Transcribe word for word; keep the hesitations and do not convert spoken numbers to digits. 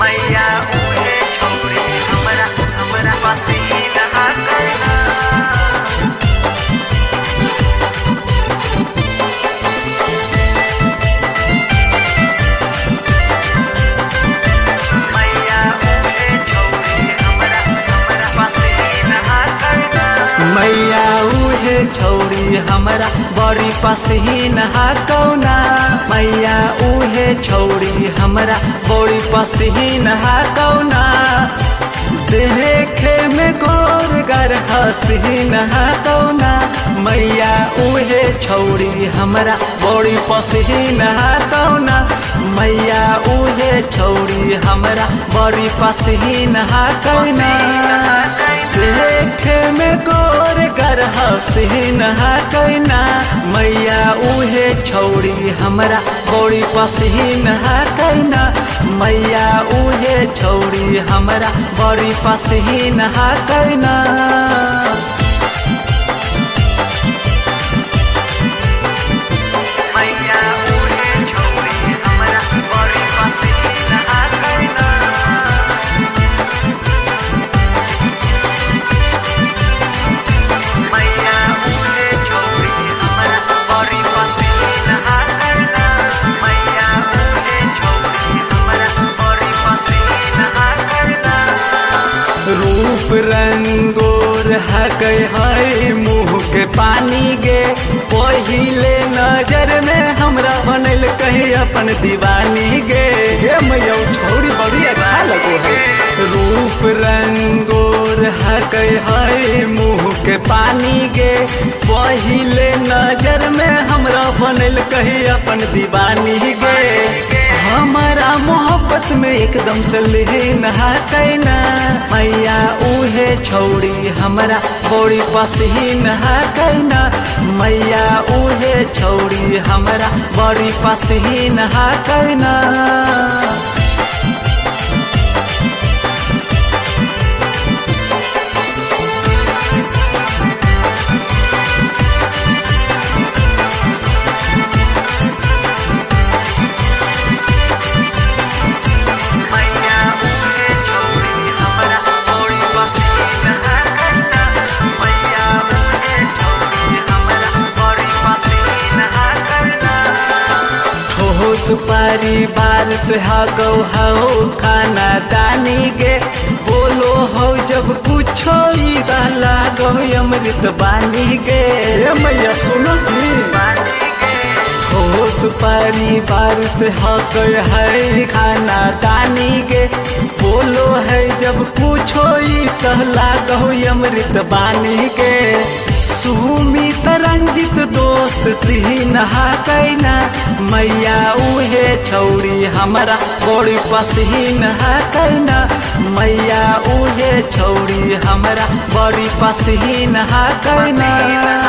मैया उहे छोड़ी हमरा हमरा पसीना करना मैया उहे छौरी हमरा बड़ी पसीना कौना मैया उहे छौरी हमरा बड़ी पसीना कौना देखे में गोर गर हसीना कौना मैया उहे छौरी हमरा बड़ी पसीना कौना मैया उहे छौरी हमरा बड़ी पसीना कौना देखे में गोर गर हसीना कौना मैया उहे छौरी हमरा बड़ी पसीना कौना मैया उहे छौरी हमरा बड़ी पसीना कौना मैया उहे छोड़ी हमरा बड़ी पसीना करना मैया उहे छोड़ी हमरा बड़ी पसीना करना मैया उहे छोड़ी हमरा बड़ी पसीना करना रूप रंगोर हकै है मुँह के पानी गे पहिले नजर में हमरा बनल कही अपन दीवानी गे ये मैया छोरी बड़ी अच्छा लगो है रूप रंगोर हकै है मुँह के पानी गे पहिले नजर में हमरा बनल कही अपन दीवानी गे हमारा मोहब्बत में एकदम से लीन कैना मैया उहे छौरी हमरा बड़ी पसीना कैना मैया उहे छौरी हमरा बड़ी पसीना कैना परिवार से हगो हो खाना दानी गे बोलो हो जब कुछो लागो अमृत बानी गे मैया सुनो ठोस परिवार से हक है खाना दानी गे बोलो है जब कुछो लागो अमृत बानी गे सुमित रंजित दोस्त तीन कैना मैया उहे छौरी हमरा बड़ी पसीना कैना मैया उहे छौरी हमरा बड़ी पसीना कैना।